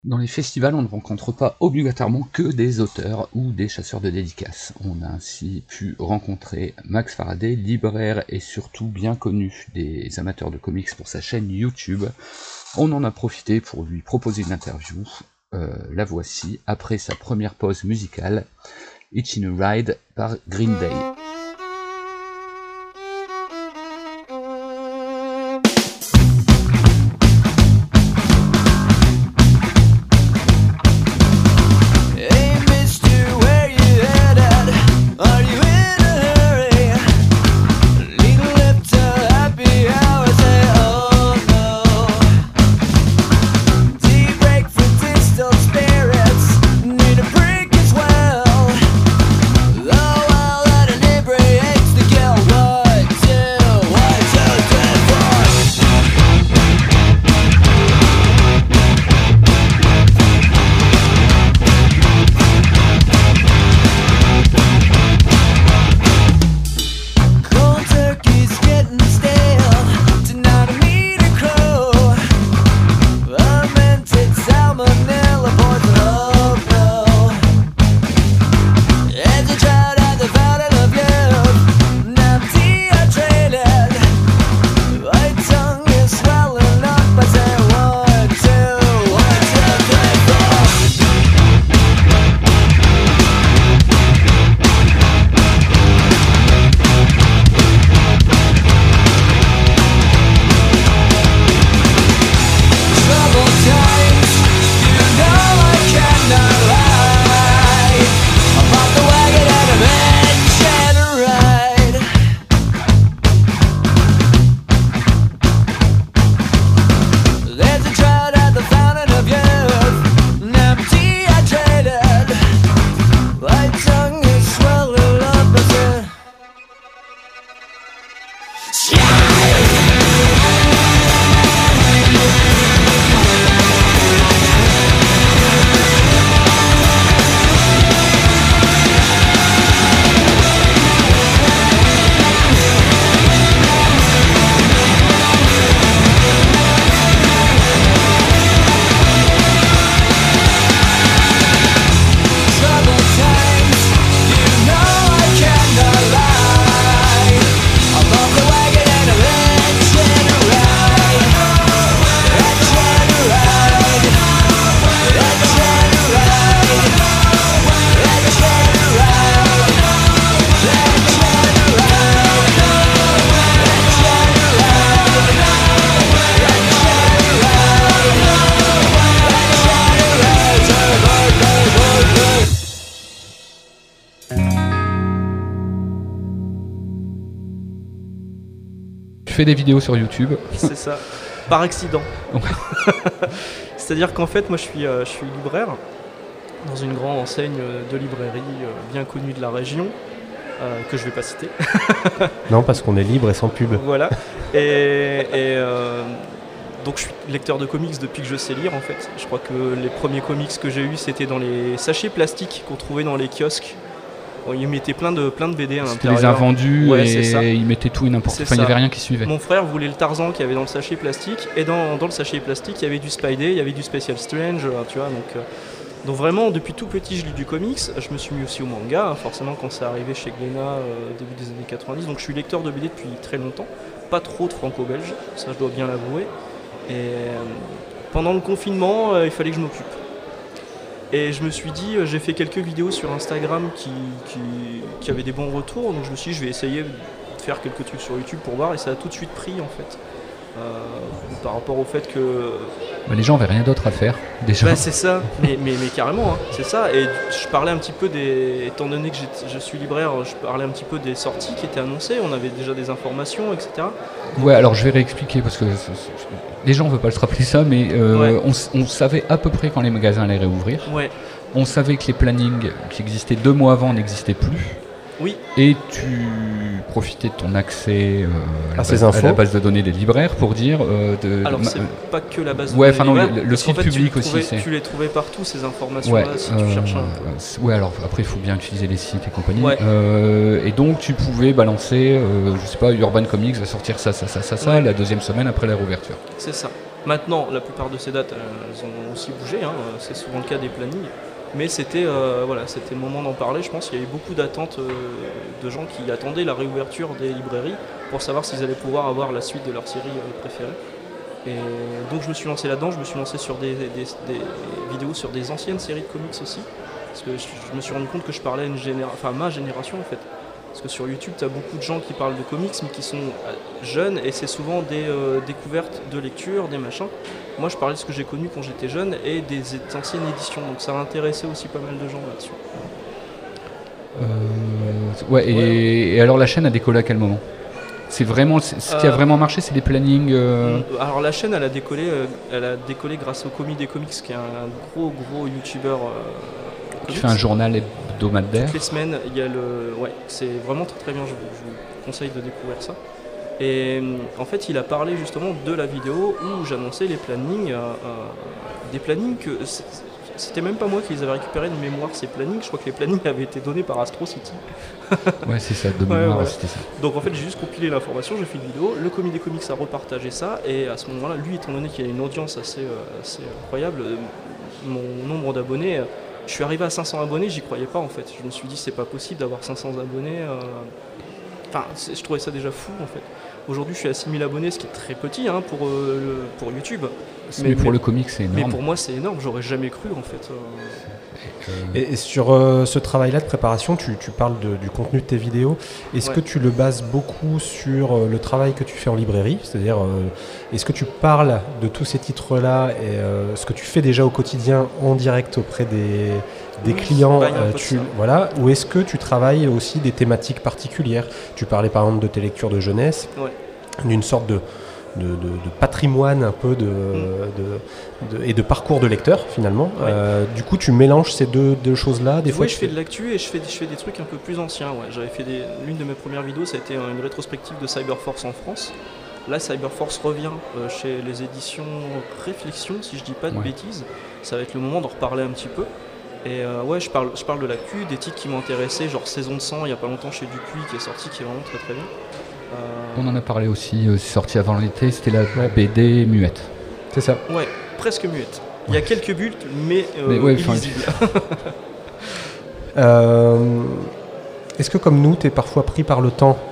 Dans les festivals, on ne rencontre pas obligatoirement que des auteurs ou des chasseurs de dédicaces. On a ainsi pu rencontrer Max Faraday, libraire et surtout bien connu des amateurs de comics pour sa chaîne YouTube. On en a profité pour lui proposer une interview. La voici, après sa première pause musicale, Hitchin' a Ride par Green Day. Tu fais des vidéos sur YouTube. C'est ça, par accident. C'est-à-dire qu'en fait, moi je suis libraire dans une grande enseigne de librairie bien connue de la région, que je vais pas citer. Non, parce qu'on est libre et sans pub. Voilà. Donc je suis lecteur de comics depuis que je sais lire en fait. Je crois que les premiers comics que j'ai eus c'était dans les sachets plastiques qu'on trouvait dans les kiosques. Bon, ils mettaient plein de BD à l'intérieur. Les invendus, ouais, et ils mettaient tout et n'importe quoi. Enfin, il n'y avait rien qui suivait. Mon frère voulait le Tarzan qu'il y avait dans le sachet plastique. Et dans le sachet plastique, il y avait du Spidey, il y avait du Special Strange. Tu vois, donc vraiment, depuis tout petit, je lis du comics. Je me suis mis aussi au manga, forcément, quand c'est arrivé chez Glénat, début des années 90. Donc je suis lecteur de BD depuis très longtemps. Pas trop de franco-belge, ça je dois bien l'avouer. Et pendant le confinement, il fallait que je m'occupe. Et je me suis dit, j'ai fait quelques vidéos sur Instagram qui avaient des bons retours, donc je me suis dit, je vais essayer de faire quelques trucs sur YouTube pour voir, et ça a tout de suite pris en fait. Par rapport au fait que... les gens n'avaient rien d'autre à faire, déjà. Bah, c'est ça, mais carrément, hein, c'est ça. Et je parlais un petit peu étant donné que je suis libraire, je parlais un petit peu des sorties qui étaient annoncées, on avait déjà des informations, etc. Ouais, alors je vais réexpliquer, parce que les gens ne veulent pas se rappeler ça, mais on savait à peu près quand les magasins allaient réouvrir. Ouais. On savait que les plannings qui existaient 2 mois avant n'existaient plus. Oui. Et tu profitais de ton accès à la base de données des libraires pour dire... Alors, c'est pas que la base de données des libraires. Le site public aussi. Tu les trouvais partout, ces informations-là, si tu cherches un peu. Ouais, alors après, il faut bien utiliser les sites et compagnie. Ouais. Et donc, tu pouvais balancer, je sais pas, Urban Comics va sortir ça, la deuxième semaine après la réouverture. C'est ça. Maintenant, la plupart de ces dates, elles ont aussi bougé, hein, c'est souvent le cas des plannings. Mais c'était c'était le moment d'en parler. Je pense qu'il y a eu beaucoup d'attentes de gens qui attendaient la réouverture des librairies pour savoir s'ils allaient pouvoir avoir la suite de leur série préférée. Et donc je me suis lancé là-dedans, je me suis lancé sur des vidéos sur des anciennes séries de comics aussi. Parce que je me suis rendu compte que je parlais à ma génération en fait. Parce que sur YouTube, tu as beaucoup de gens qui parlent de comics, mais qui sont jeunes, et c'est souvent des découvertes de lecture, des machins. Moi, je parlais de ce que j'ai connu quand j'étais jeune, et des anciennes éditions, donc ça a intéressé aussi pas mal de gens là-dessus. Et alors la chaîne a décollé à quel moment ? C'est vraiment ce qui a vraiment marché, c'est les plannings. Alors la chaîne, elle a décollé grâce au Commis des Comics, qui est un gros youtubeur. Qui fait un journal hebdomadaire. Toutes les semaines, il y a c'est vraiment très très bien. Je vous conseille de découvrir ça. Et en fait, il a parlé justement de la vidéo où j'annonçais les plannings, des plannings que c'était même pas moi qui les avais récupérés de mémoire, ces plannings. Je crois que les plannings avaient été donnés par Astro City. Ouais, c'est ça, de mémoire, ouais. C'était ça. Donc en fait, j'ai juste compilé l'information, j'ai fait une vidéo. Le Commis des Comics a repartagé ça, et à ce moment-là, lui, étant donné qu'il y a une audience assez incroyable, mon nombre d'abonnés. Je suis arrivé à 500 abonnés, j'y croyais pas en fait. Je me suis dit c'est pas possible d'avoir 500 abonnés. Enfin, je trouvais ça déjà fou en fait. Aujourd'hui, je suis à 6000 abonnés, ce qui est très petit hein, pour YouTube. Mais pour le comic, c'est énorme. Mais pour moi, c'est énorme. J'aurais jamais cru en fait. Et sur ce travail-là de préparation, tu parles du contenu de tes vidéos. Est-ce que tu le bases beaucoup sur le travail que tu fais en librairie ? C'est-à-dire, est-ce que tu parles de tous ces titres-là et ce que tu fais déjà au quotidien en direct auprès des clients ou est-ce que tu travailles aussi des thématiques particulières ? Tu parlais par exemple de tes lectures de jeunesse, d'une sorte de patrimoine un peu et de parcours de lecteur finalement. Du coup, tu mélanges ces deux choses-là des fois. Oui, je fais de l'actu et je fais des trucs un peu plus anciens. Ouais. J'avais fait l'une de mes premières vidéos, ça a été une rétrospective de Cyberforce en France. Là, Cyberforce revient chez les éditions Réflexion, si je dis pas de bêtises. Ça va être le moment d'en reparler un petit peu. Et je parle de l'actu, des titres qui m'ont intéressé, genre Saison de sang, il y a pas longtemps chez Dupuis, qui est sorti, qui est vraiment très très bien. On en a parlé aussi, c'est sorti avant l'été, c'était la BD muette. C'est ça. Ouais, presque muette. Il y a quelques bulles, mais illisibles. Est-ce que comme nous, tu es parfois pris par le temps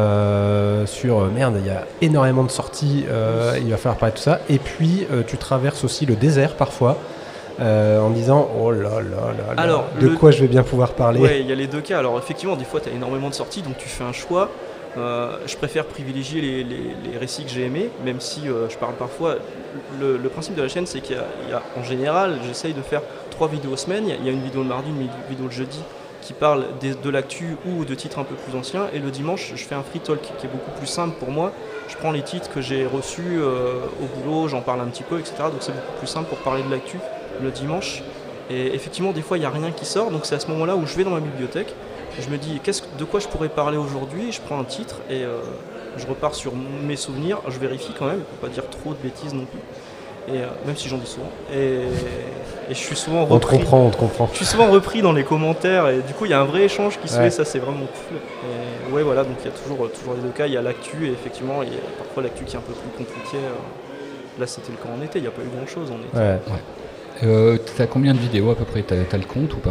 sur merde, il y a énormément de sorties, il va falloir parler de tout ça, et puis tu traverses aussi le désert parfois en disant oh là là là, alors, quoi je vais bien pouvoir parler. Ouais, il y a les deux cas. Alors effectivement, des fois tu as énormément de sorties, donc tu fais un choix. Je préfère privilégier les récits que j'ai aimés, même si je parle parfois. Le principe de la chaîne, c'est qu'il y a en général, j'essaye de faire 3 vidéos semaine. Il y a une vidéo le mardi, une vidéo le jeudi qui parle de l'actu ou de titres un peu plus anciens. Et le dimanche, je fais un free talk qui est beaucoup plus simple pour moi. Je prends les titres que j'ai reçus au boulot, j'en parle un petit peu, etc. Donc c'est beaucoup plus simple pour parler de l'actu le dimanche. Et effectivement, des fois, il n'y a rien qui sort. Donc c'est à ce moment-là où je vais dans ma bibliothèque. Je me dis de quoi je pourrais parler aujourd'hui, je prends un titre et je repars sur mes souvenirs, je vérifie quand même, pour pas dire trop de bêtises non plus, et, même si j'en dis souvent, et je suis souvent repris. On te comprend. Je suis souvent repris dans les commentaires et du coup il y a un vrai échange qui se fait, ça c'est vraiment cool. Et voilà, donc il y a toujours les deux cas, il y a l'actu et effectivement il y a parfois l'actu qui est un peu plus compliqué. Là c'était le cas en été, il n'y a pas eu grand chose en été. T'as combien de vidéos à peu près ? T'as le compte ou pas ?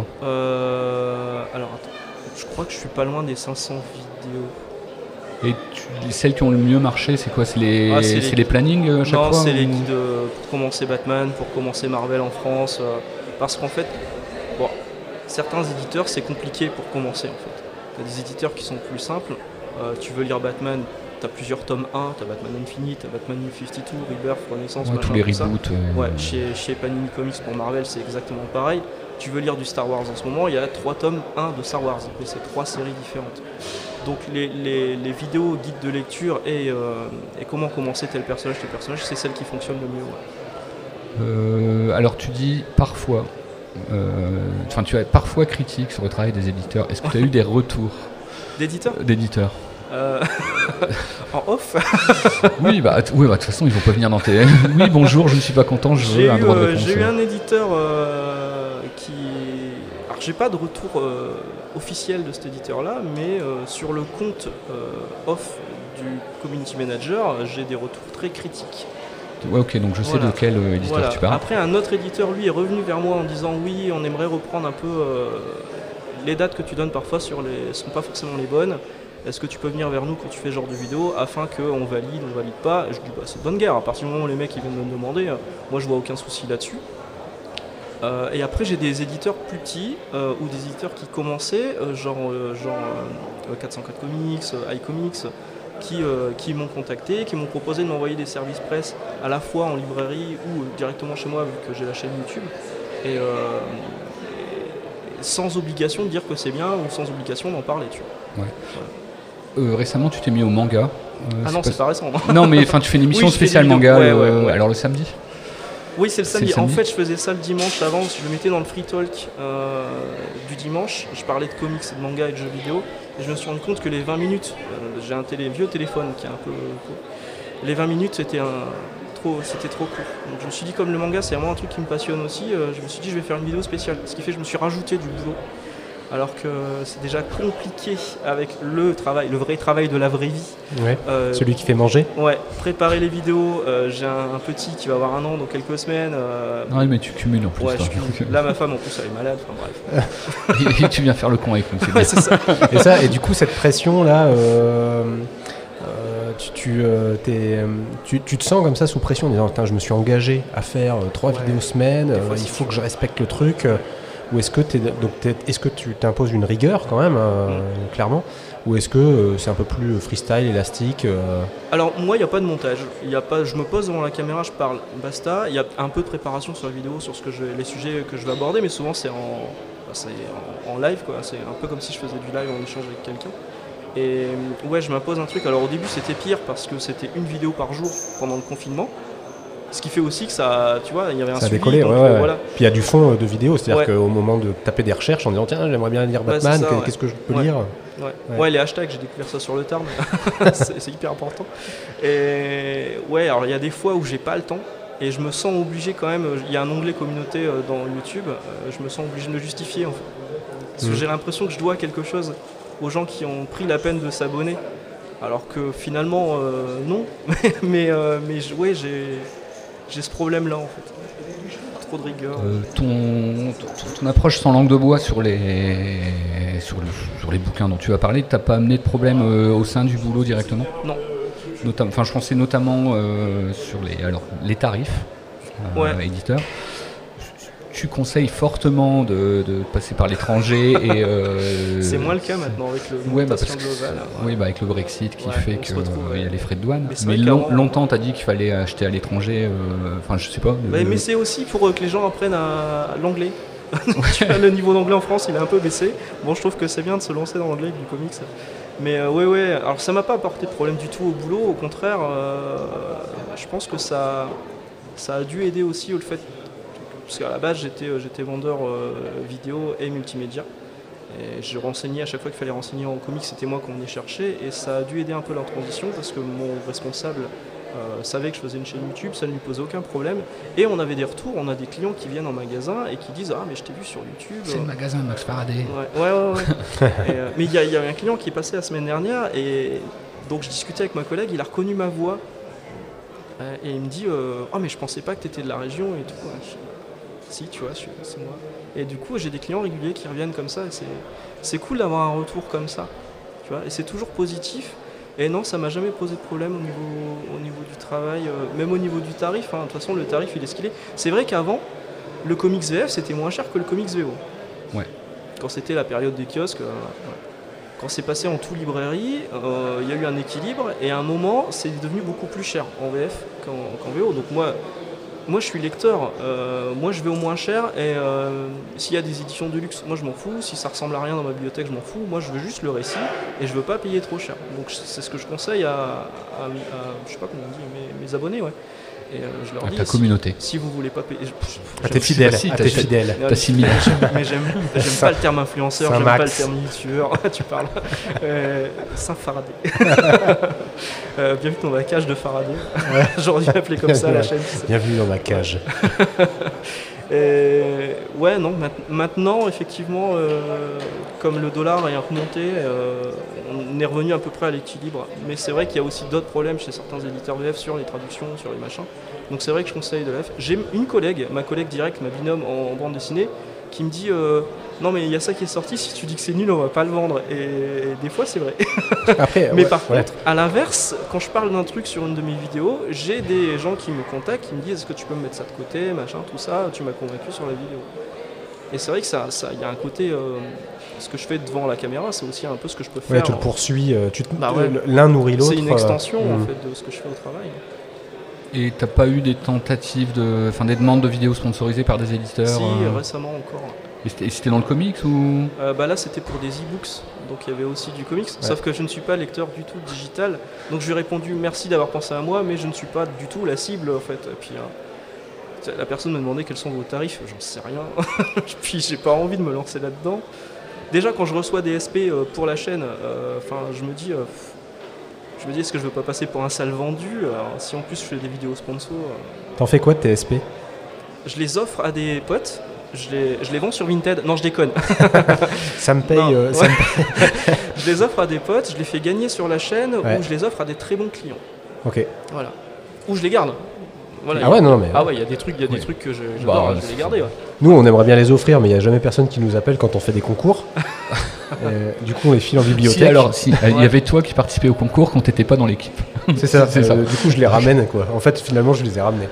Alors attends. Je crois que je suis pas loin des 500 vidéos. Et celles qui ont le mieux marché, c'est quoi ? C'est les plannings à chaque fois ? Non, c'est les guides pour commencer Batman, pour commencer Marvel en France. Parce qu'en fait, certains éditeurs, c'est compliqué pour commencer en fait. Il y a des éditeurs qui sont plus simples. Tu veux lire Batman, tu as plusieurs tomes 1, tu as Batman Infinite, tu as Batman New 52, Rebirth, Renaissance, tous les reboots. Chez Panini Comics pour Marvel, c'est exactement pareil. Tu veux lire du Star Wars en ce moment, il y a 3 tomes 1 de Star Wars, et c'est 3 séries différentes. Donc les vidéos guides de lecture et comment commencer tel personnage, c'est celle qui fonctionne le mieux. Alors tu dis parfois, tu es parfois critique sur le travail des éditeurs. Est-ce que tu as eu des retours d'éditeurs En off. Oui, de toute façon ils vont pas venir dans tes... Oui, bonjour, je ne suis pas content, je veux un droit de réponse. J'ai eu un éditeur qui... Alors j'ai pas de retour officiel de cet éditeur-là, mais sur le compte off du community manager, j'ai des retours très critiques. Ouais, ok, donc je sais de quel éditeur tu parles. Après, un autre éditeur, lui, est revenu vers moi en disant oui, on aimerait reprendre un peu les dates que tu donnes parfois sont pas forcément les bonnes. Est-ce que tu peux venir vers nous quand tu fais ce genre de vidéo afin qu'on valide, on valide pas? Et je dis c'est de bonne guerre, à partir du moment où les mecs ils viennent me demander, moi je vois aucun souci là-dessus. Et après j'ai des éditeurs plus petits ou des éditeurs qui commençaient, genre 404 Comics, iComics, qui m'ont contacté, qui m'ont proposé de m'envoyer des services presse à la fois en librairie ou directement chez moi vu que j'ai la chaîne YouTube. Et sans obligation de dire que c'est bien ou sans obligation d'en parler, tu vois. Ouais. Voilà. Récemment, tu t'es mis au manga. Ah non, c'est pas récent. Non, mais tu fais une émission spéciale manga. Ouais. Alors le samedi. Oui, c'est le samedi. En fait, je faisais ça le dimanche avant. Je le mettais dans le free talk du dimanche. Je parlais de comics et de manga et de jeux vidéo. Et je me suis rendu compte que les 20 minutes, j'ai un vieux téléphone qui est un peu... Les 20 minutes, c'était trop court. Donc je me suis dit, comme le manga, c'est vraiment un truc qui me passionne aussi, je me suis dit, je vais faire une vidéo spéciale. Ce qui fait que je me suis rajouté du boulot. Alors que c'est déjà compliqué avec le vrai travail de la vraie vie. Ouais, celui qui fait manger. Ouais, préparer les vidéos. J'ai un petit qui va avoir 1 an dans quelques semaines. Non, mais tu cumules en plus. Ouais, là, ma femme, en plus, elle est malade. Enfin, bref. Et tu viens faire le con avec nous. Ouais, c'est ça. Et du coup, cette pression-là, tu te sens comme ça sous pression en disant, je me suis engagé à faire 3 vidéos semaine, il faut que je respecte le truc. Ou est-ce que tu t'imposes une rigueur quand même, clairement, ou est-ce que c'est un peu plus freestyle, élastique Alors moi, il n'y a pas de montage. Je me pose devant la caméra, je parle, basta. Il y a un peu de préparation sur la vidéo, sur les sujets que je vais aborder, mais souvent c'est en live, quoi. C'est un peu comme si je faisais du live en échange avec quelqu'un. Et ouais, je m'impose un truc. Alors au début, c'était pire parce que c'était une vidéo par jour pendant le confinement. Ce qui fait aussi que ça, tu vois, il y avait un suivi. Décollé, donc, voilà. Puis il y a du fond de vidéo, c'est-à-dire qu'au moment de taper des recherches en disant tiens, j'aimerais bien lire Batman, qu'est-ce que je peux lire Ouais, les hashtags, j'ai découvert ça sur le Tarn, c'est hyper important. Et ouais, alors il y a des fois où j'ai pas le temps et je me sens obligé quand même, il y a un onglet communauté dans YouTube, je me sens obligé de me justifier en fait. Parce que j'ai l'impression que je dois quelque chose aux gens qui ont pris la peine de s'abonner. Alors que finalement, non. mais j'ai ce problème-là en fait. Trop de rigueur. Ton approche sans langue de bois sur les bouquins dont tu as parlé, t'as pas amené de problème au sein du boulot directement ? Non. Je pensais notamment sur les tarifs éditeurs. Tu conseilles fortement de passer par l'étranger et c'est moins le cas maintenant avec l'augmentation globale. Oui, avec le Brexit qui fait qu'il y a les frais de douane. Mais longtemps, tu as dit qu'il fallait acheter à l'étranger. Je sais pas. Mais c'est aussi pour que les gens apprennent l'anglais. Le niveau d'anglais en France, il a un peu baissé. Bon, je trouve que c'est bien de se lancer dans l'anglais avec du comics. Mais ouais. Alors, ça m'a pas apporté de problème du tout au boulot. Au contraire, je pense que ça a dû aider aussi au fait. Parce qu'à la base, j'étais vendeur vidéo et multimédia. Et je renseignais à chaque fois qu'il fallait renseigner en comics, c'était moi qu'on venait chercher. Et ça a dû aider un peu la transition parce que mon responsable savait que je faisais une chaîne YouTube, ça ne lui posait aucun problème. Et on avait des retours, on a des clients qui viennent en magasin et qui disent « Ah, mais je t'ai vu sur YouTube. » C'est le magasin de Max Faraday. Ouais. Mais il y a un client qui est passé la semaine dernière et donc je discutais avec ma collègue, il a reconnu ma voix. Et il me dit « Ah, mais je pensais pas que tu étais de la région et tout. » Si, tu vois, c'est moi. Et du coup, j'ai des clients réguliers qui reviennent comme ça. Et c'est cool d'avoir un retour comme ça. Tu vois, et c'est toujours positif. Et non, ça m'a jamais posé de problème au niveau du travail, même au niveau du tarif. De toute façon, le tarif, il est ce qu'il est. C'est vrai qu'avant, le comics VF, c'était moins cher que le comics VO. Ouais. Quand c'était la période des kiosques, quand c'est passé en tout librairie, il y a eu un équilibre. Et à un moment, c'est devenu beaucoup plus cher en VF qu'en VO. Donc moi je suis lecteur, moi je vais au moins cher et s'il y a des éditions de luxe, moi je m'en fous, si ça ressemble à rien dans ma bibliothèque, je m'en fous, moi je veux juste le récit et je veux pas payer trop cher. Donc c'est ce que je conseille à je sais pas comment on dit, mes abonnés, ouais. Et je leur dis, ta communauté. Si vous voulez pas payer... T'es fidèle, t'es fidèle. T'as 6 000. Mais j'aime pas le terme influenceur, j'aime pas le terme youtubeur. Tu parles. Saint Faraday. Bienvenue dans la cage de Faraday. J'aurais dû l'appeler comme ça la chaîne. Bienvenue dans ma cage. Ouais, non, maintenant, effectivement, comme le dollar est remonté, on est revenu à peu près à l'équilibre. Mais c'est vrai qu'il y a aussi d'autres problèmes chez certains éditeurs VF sur les traductions, sur les machins. Donc c'est vrai que je conseille de la F. J'ai une collègue, ma collègue directe, ma binôme en bande dessinée, qui me dit non mais il y a ça qui est sorti, si tu dis que c'est nul, on va pas le vendre. Et des fois c'est vrai. Après, mais par contre, à l'inverse, quand je parle d'un truc sur une de mes vidéos, j'ai des gens qui me contactent, qui me disent est-ce que tu peux me mettre ça de côté, machin, tout ça, tu m'as convaincu sur la vidéo. Et c'est vrai que ça, y a un côté, ce que je fais devant la caméra, c'est aussi un peu ce que je peux faire. Ouais, tu le poursuis, l'un nourrit l'autre. C'est une extension en fait de ce que je fais au travail. Et t'as pas eu des tentatives des demandes de vidéos sponsorisées par des éditeurs? Si, récemment encore. Et c'était dans le comics ou là c'était pour des e-books, donc il y avait aussi du comics, sauf que je ne suis pas lecteur du tout digital, donc je lui ai répondu merci d'avoir pensé à moi, mais je ne suis pas du tout la cible en fait. Et puis la personne me demandait quels sont vos tarifs, j'en sais rien, puis j'ai pas envie de me lancer là-dedans. Déjà quand je reçois des SP pour la chaîne, je me dis est-ce que je veux pas passer pour un sale vendu, si en plus je fais des vidéos sponsors. T'en fais quoi de tes SP? Je les offre à des potes. Je les vends sur Vinted. Non, je déconne. Ça me paye. Je les offre à des potes, je les fais gagner sur la chaîne, ou je les offre à des très bons clients. Ok. Voilà. Ou je les garde. Voilà, il y a des trucs que j'adore, je vais les garder. Ouais. Nous, on aimerait bien les offrir, mais il n'y a jamais personne qui nous appelle quand on fait des concours. Du coup, on les file en bibliothèque. Il y avait toi qui participais au concours quand t'étais pas dans l'équipe. C'est ça. Du coup, je les ramène, quoi. En fait, finalement, je les ai ramenés.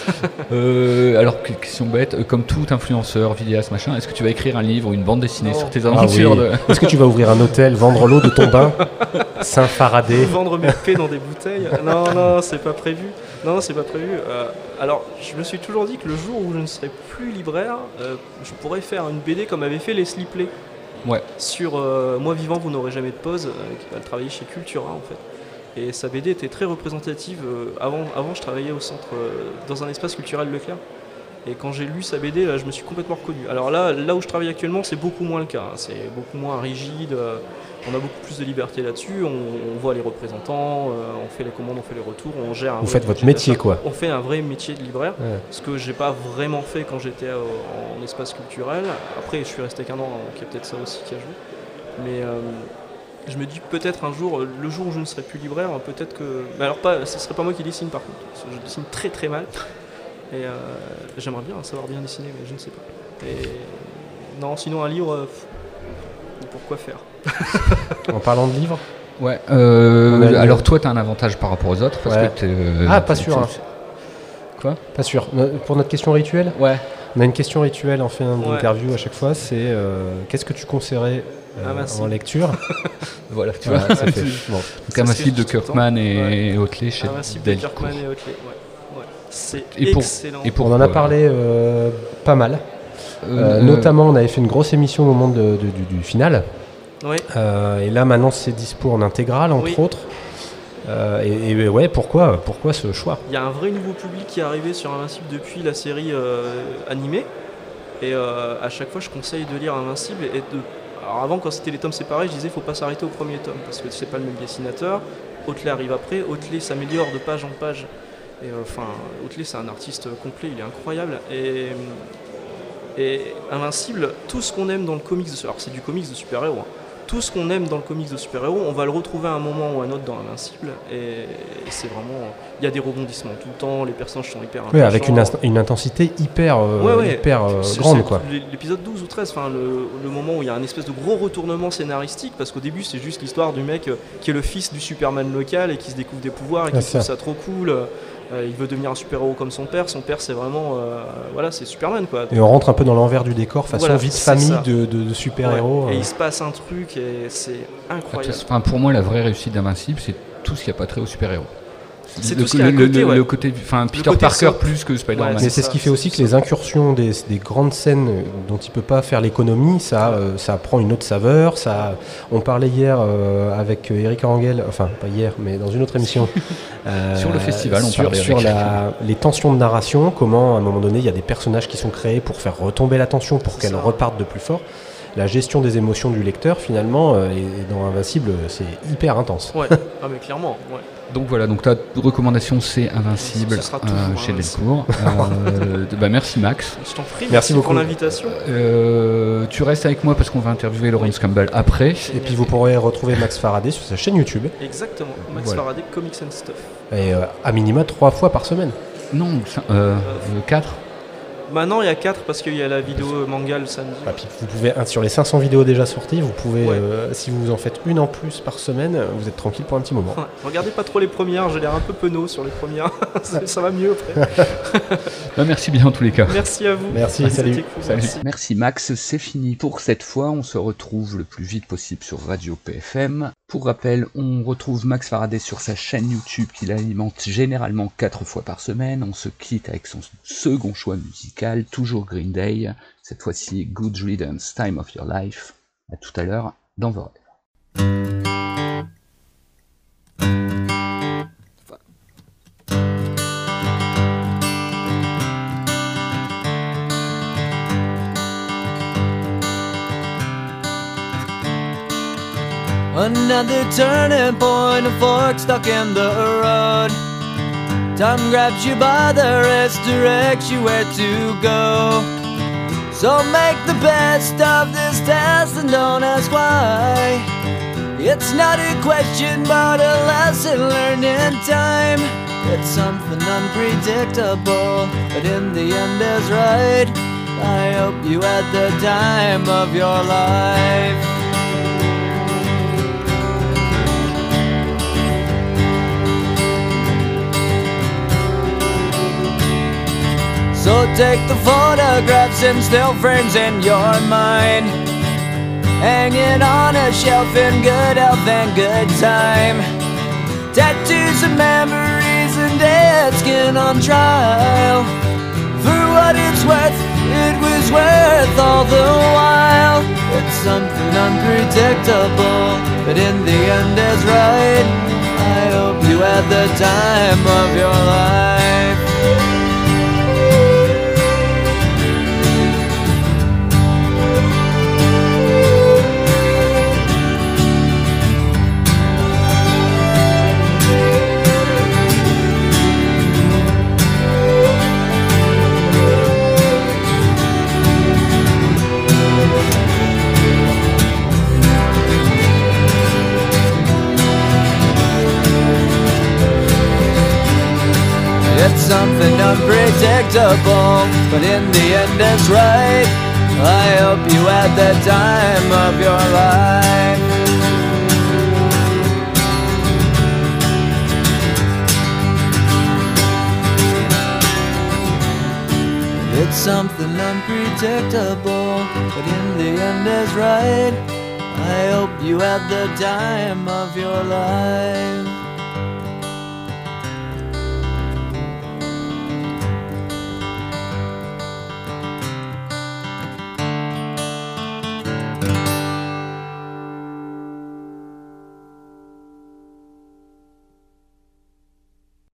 Alors, question bête, comme tout influenceur, vidéaste, machin, est-ce que tu vas écrire un livre ou une bande dessinée sur tes aventures Est-ce que tu vas ouvrir un hôtel, vendre l'eau de ton bain, Saint-Faradé, vendre mes paix dans des bouteilles? Non, c'est pas prévu. Non, c'est pas prévu. Alors, je me suis toujours dit que le jour où je ne serai plus libraire, je pourrais faire une BD comme avait fait Leslie Play. Ouais. Sur Moi vivant, vous n'aurez jamais de pause. Elle travaillait chez Cultura en fait. Et sa BD était très représentative. Avant, je travaillais au centre, dans un espace culturel Leclerc. Et quand j'ai lu sa BD, là, je me suis complètement reconnu. Alors là où je travaille actuellement, c'est beaucoup moins le cas. C'est beaucoup moins rigide. On a beaucoup plus de liberté là-dessus. On voit les représentants, on fait les commandes, on fait les retours, on gère. Vous faites votre métier, quoi. On fait un vrai métier de libraire. Ouais. Ce que j'ai pas vraiment fait quand j'étais en espace culturel. Après, je suis resté qu'un an, donc il y a peut-être ça aussi qui a joué. Mais je me dis peut-être un jour, le jour où je ne serai plus libraire, peut-être que. Mais alors ce serait pas moi qui dessine par contre. Parce que je dessine très très mal. Et j'aimerais bien savoir bien dessiner, mais je ne sais pas. Et non, sinon un livre, pourquoi faire? En parlant de livres. Ouais. Alors toi, tu as un avantage par rapport aux autres parce que pas sûr. Hein. Quoi? Pas sûr. Pour notre question rituelle. Ouais. On a une question rituelle en fin d'interview à chaque fois. C'est qu'est-ce que tu conseillerais en lecture? Voilà, tu vois. Ça fait. Bon. Donc Invincible de Kirkman et Oatley chez Invincible de Kirkman et Oatley. Ouais. C'est excellent. On en a parlé pas mal. Notamment, on avait fait une grosse émission au moment du final. Oui. Et là, maintenant, c'est dispo en intégrale, entre autres. Pourquoi ce choix? Il y a un vrai nouveau public qui est arrivé sur Invincible depuis la série animée. Et à chaque fois, je conseille de lire Invincible. Alors avant, quand c'était les tomes séparés, je disais qu'il ne faut pas s'arrêter au premier tome parce que c'est pas le même dessinateur. Oatley arrive après. Oatley s'améliore de page en page. Et Oatley, c'est un artiste complet, il est incroyable. Et Invincible, tout ce qu'on aime dans le comics, alors c'est du comics de super-héros, tout ce qu'on aime dans le comics de super-héros, on va le retrouver à un moment ou à un autre dans Invincible. Et c'est vraiment, il y a du tout le temps, les personnages sont hyper attachants. Avec une intensité hyper grande, quoi. L'épisode 12 ou 13, le moment où il y a un espèce de gros retournement scénaristique, parce qu'au début c'est juste l'histoire du mec qui est le fils du Superman local et qui se découvre des pouvoirs et qui trouve ça trop cool. Il veut devenir un super-héros comme son père c'est vraiment c'est Superman, quoi. Et on rentre un peu dans l'envers du décor façon vie de famille de super-héros. Et il se passe un truc et c'est incroyable. Pour moi, la vraie réussite d'Invincible, c'est tout ce qui n'a pas trait aux super-héros. C'est tout ce qui a le côté, Peter Parker plus que Spider-Man. Mais c'est ce qui fait aussi que les incursions des grandes scènes dont il peut pas faire l'économie, ça prend une autre saveur. On parlait hier avec Eric Orangel, enfin pas hier, mais dans une autre émission. Sur le festival, on parlait sur les tensions de narration, comment à un moment donné il y a des personnages qui sont créés pour faire retomber la tension, pour qu'elle reparte de plus fort. la gestion des émotions du lecteur finalement, et dans Invincible, c'est hyper intense. Ouais, ah mais clairement, ouais. Donc voilà, donc ta recommandation c'est Invincible chez Delcourt. Merci Max. Je t'en prie, merci beaucoup pour l'invitation. Tu restes avec moi parce qu'on va interviewer Laurence Campbell après. Et puis vous pourrez retrouver Max Faraday sur sa chaîne YouTube. Exactement, Max Faraday, Comics and Stuff. Et à minima 3 fois par semaine. Non, 4. Maintenant, il y a 4 parce qu'il y a la vidéo manga le samedi. Ah, puis vous pouvez, sur les 500 vidéos déjà sorties, vous pouvez, si vous en faites une en plus par semaine, vous êtes tranquille pour un petit moment. Ouais. Regardez pas trop les premières, j'ai l'air un peu penaud sur les premières. ça va mieux après. Merci bien en tous les cas. Merci à vous. Merci, salut. Salut. Merci Max, c'est fini pour cette fois. On se retrouve le plus vite possible sur Radio PFM. Pour rappel, on retrouve Max Faraday sur sa chaîne YouTube qu'il alimente généralement 4 fois par semaine. On se quitte avec son second choix musical, toujours Green Day. Cette fois-ci, Good Riddance, Time of Your Life. À tout à l'heure dans vos rêves. Another turning point, a fork stuck in the road. Time grabs you by the wrist, directs you where to go. So make the best of this test and don't ask why. It's not a question but a lesson learned in time. It's something unpredictable, but in the end is right. I hope you had the time of your life. So take the photographs and still frames in your mind, hanging on a shelf in good health and good time. Tattoos and memories and dead skin on trial. For what it's worth, it was worth all the while. It's something unpredictable, but in the end is right. I hope you had the time of your life. It's something unpredictable, but in the end it's right. I hope you had the time of your life. It's something unpredictable, but in the end is right. I hope you had the time of your life.